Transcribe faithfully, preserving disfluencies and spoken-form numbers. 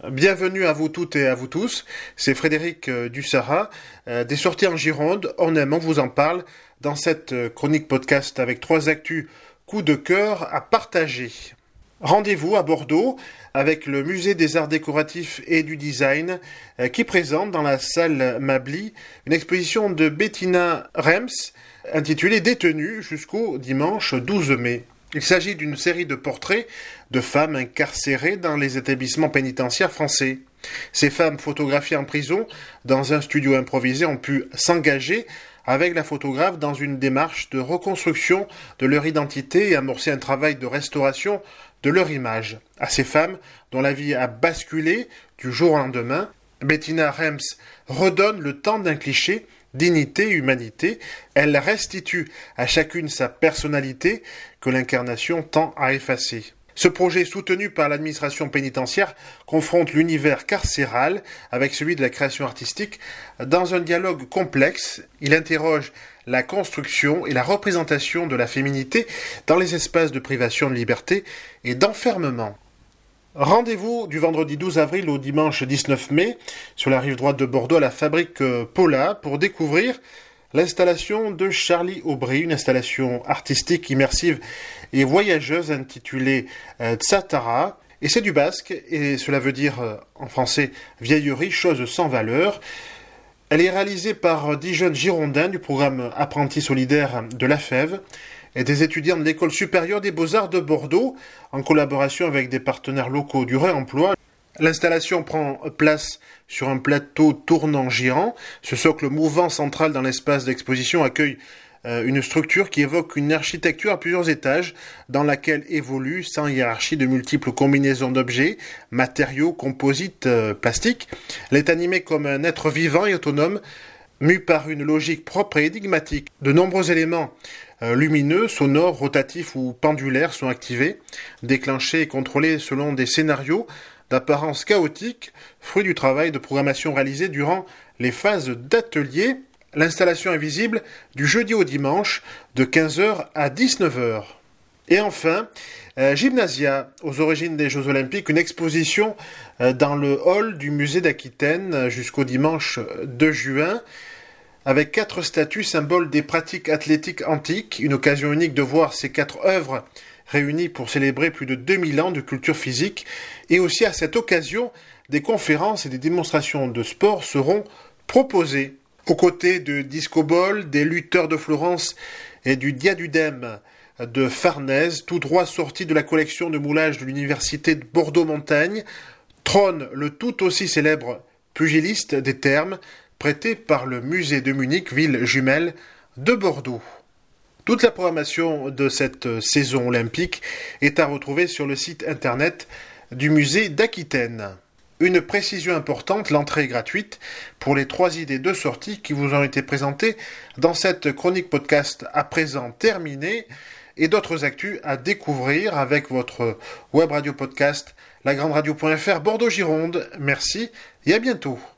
Bienvenue à vous toutes et à vous tous, c'est Frédéric euh, Dussara, euh, des sorties en Gironde, on aime, on vous en parle, dans cette euh, chronique podcast avec trois actus coups de cœur à partager. Rendez-vous à Bordeaux avec le Musée des Arts Décoratifs et du Design euh, qui présente dans la salle Mably une exposition de Bettina Rems intitulée Détenue jusqu'au dimanche douze mai. Il s'agit d'une série de portraits de femmes incarcérées dans les établissements pénitentiaires français. Ces femmes photographiées en prison dans un studio improvisé ont pu s'engager avec la photographe dans une démarche de reconstruction de leur identité et amorcer un travail de restauration de leur image. À ces femmes dont la vie a basculé du jour au lendemain, Bettina Rems redonne le temps d'un cliché, dignité, humanité. Elle restitue à chacune sa personnalité que l'incarnation tend à effacer. Ce projet, soutenu par l'administration pénitentiaire, confronte l'univers carcéral avec celui de la création artistique dans un dialogue complexe. Il interroge la construction et la représentation de la féminité dans les espaces de privation de liberté et d'enfermement. Rendez-vous du vendredi douze avril au dimanche dix-neuf mai sur la rive droite de Bordeaux à la fabrique Paula pour découvrir l'installation de Charlie Aubry, une installation artistique immersive et voyageuse intitulée euh, Tsatara. Et c'est du basque, et cela veut dire euh, en français vieillerie, chose sans valeur. Elle est réalisée par dix jeunes girondins du programme Apprentis solidaires de la F E V et des étudiants de l'École supérieure des beaux-arts de Bordeaux, en collaboration avec des partenaires locaux du réemploi. L'installation prend place sur un plateau tournant géant. Ce socle mouvant central dans l'espace d'exposition accueille euh, une structure qui évoque une architecture à plusieurs étages dans laquelle évoluent sans hiérarchie de multiples combinaisons d'objets, matériaux, composites, euh, plastiques. Elle est animée comme un être vivant et autonome, mu par une logique propre et énigmatique. De nombreux éléments euh, lumineux, sonores, rotatifs ou pendulaires sont activés, déclenchés et contrôlés selon des scénarios d'apparence chaotique, fruit du travail de programmation réalisé durant les phases d'atelier. L'installation est visible du jeudi au dimanche de quinze heures à dix-neuf heures. Et enfin, euh, Gymnasia, aux origines des Jeux Olympiques, une exposition euh, dans le hall du musée d'Aquitaine euh, jusqu'au dimanche deux juin, avec quatre statues symboles des pratiques athlétiques antiques, une occasion unique de voir ces quatre œuvres réunis pour célébrer plus de deux mille ans de culture physique, et aussi à cette occasion, des conférences et des démonstrations de sport seront proposées. Aux côtés de Disco Ball, des lutteurs de Florence et du Diadudem de Farnèse, tout droit sorti de la collection de moulage de l'université de Bordeaux-Montagne, trône le tout aussi célèbre pugiliste des Thermes, prêté par le musée de Munich, ville jumelle de Bordeaux. Toute la programmation de cette saison olympique est à retrouver sur le site internet du musée d'Aquitaine. Une précision importante, l'entrée est gratuite pour les trois idées de sortie qui vous ont été présentées dans cette chronique podcast à présent terminée et d'autres actus à découvrir avec votre web radio podcast lagrandradio point f r Bordeaux Gironde. Merci et à bientôt.